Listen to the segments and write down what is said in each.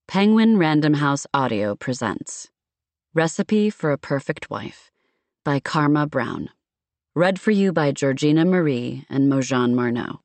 Penguin Random House Audio presents Recipe for a Perfect Wife by Karma Brown. Read for you by Georgina Marie and Mojan Marneau.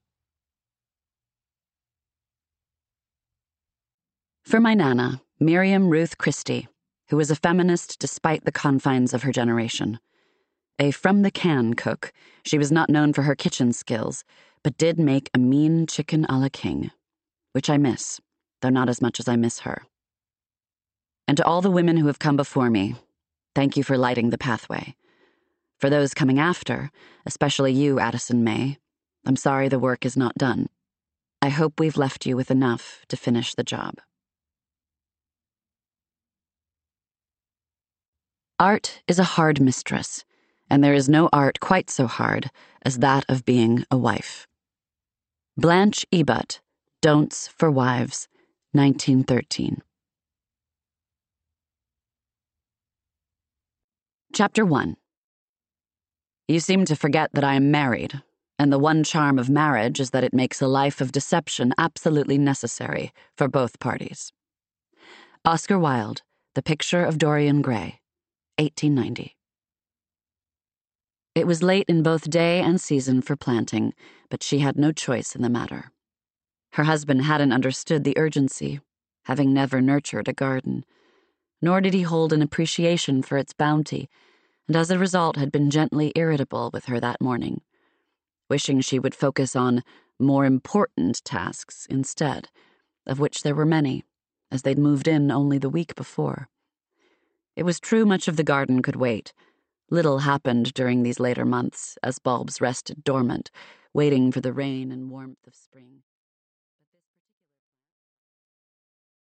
For my Nana, Miriam Ruth Christie, who was a feminist despite the confines of her generation. A from-the-can cook, she was not known for her kitchen skills, but did make a mean chicken a la king, which I miss, though not as much as I miss her. And to all the women who have come before me, thank you for lighting the pathway. For those coming after, especially you, Addison May, I'm sorry the work is not done. I hope we've left you with enough to finish the job. Art is a hard mistress, and there is no art quite so hard as that of being a wife. Blanche Ebut, Don'ts for Wives, 1913. Chapter 1. You seem to forget that I am married, and the one charm of marriage is that it makes a life of deception absolutely necessary for both parties. Oscar Wilde, The Picture of Dorian Gray, 1890. It was late in both day and season for planting, but she had no choice in the matter. Her husband hadn't understood the urgency, having never nurtured a garden, nor did he hold an appreciation for its bounty, and as a result had been gently irritable with her that morning, wishing she would focus on more important tasks instead, of which there were many, as they'd moved in only the week before. It was true much of the garden could wait. Little happened during these later months, as bulbs rested dormant, waiting for the rain and warmth of spring.